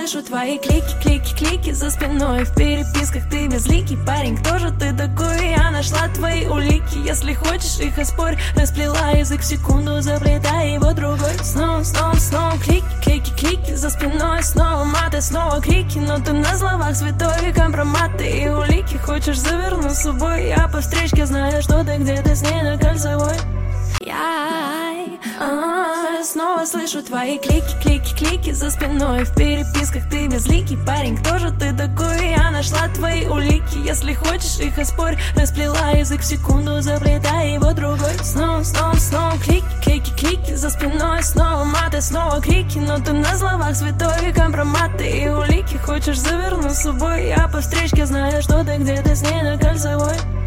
слышу твои клики, клики, клики за спиной. В переписках ты безликий парень, кто же ты такой? Я нашла твои улики, если хочешь их оспорь. Расплела язык в секунду, заплетая его другой. Снова, снова, снова клики, клики, клики за спиной. Снова маты, снова крики, но ты на словах святой. Компроматы и улики, хочешь завернуть с собой. Я по встречке знаю, что ты где-то с ней на Кольцевой. Снова слышу твои клики, клики, клики за спиной. В переписках ты безликий парень, кто же ты такой? Я нашла твои улики, если хочешь их оспорь. Расплела язык в секунду, заплетая его другой. Снова, снова, снова клики, клики, клики за спиной. Снова маты, снова крики, но ты на словах святой. Компроматы и улики, хочешь завернуть с собой. Я по встречке знаю, что ты где-то с ней на Кольцевой.